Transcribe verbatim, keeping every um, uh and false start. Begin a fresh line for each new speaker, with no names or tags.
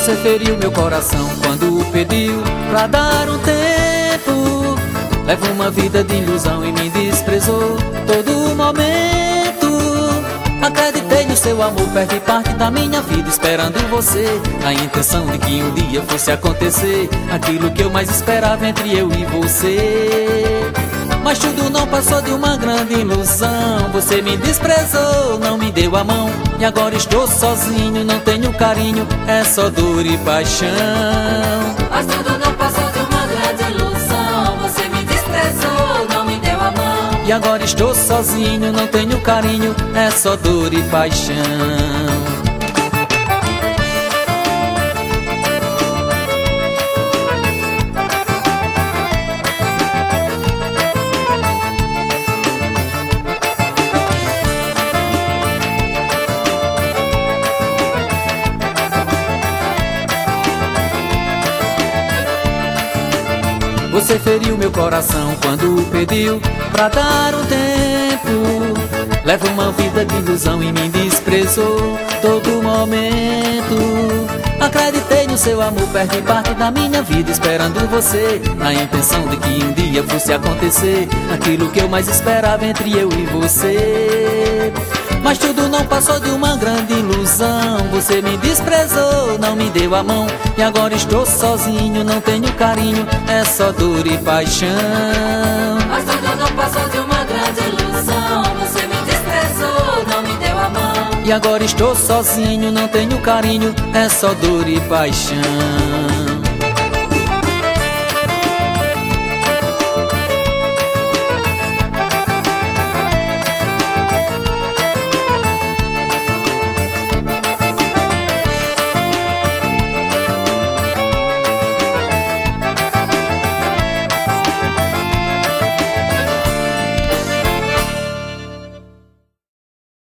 Você feriu meu coração quando pediu pra dar um tempo. Levo uma vida de ilusão e me desprezou todo momento. Acreditei no seu amor, perdi parte da minha vida esperando você, na intenção de que um dia fosse acontecer aquilo que eu mais esperava entre eu e você. Mas tudo não passou de uma grande ilusão. Você me desprezou, não me deu a mão, e agora estou sozinho, não tenho carinho, é só dor e paixão.
Mas tudo não passou de uma grande ilusão. Você me desprezou, não me deu a mão,
e agora estou sozinho, não tenho carinho, é só dor e paixão. Você feriu meu coração quando pediu pra dar um tempo. Levo uma vida de ilusão e me desprezou todo momento. Acreditei no seu amor, perdi parte da minha vida esperando você, na intenção de que um dia fosse acontecer aquilo que eu mais esperava entre eu e você. Mas tudo não passou de uma grande ilusão. Você me desprezou, não me deu a mão, e agora estou sozinho, não tenho carinho, é só dor e paixão.
mas tudo não passou de uma grande ilusão. Você me desprezou, não me deu a mão,
E agora estou sozinho, não tenho carinho, é só dor e paixão.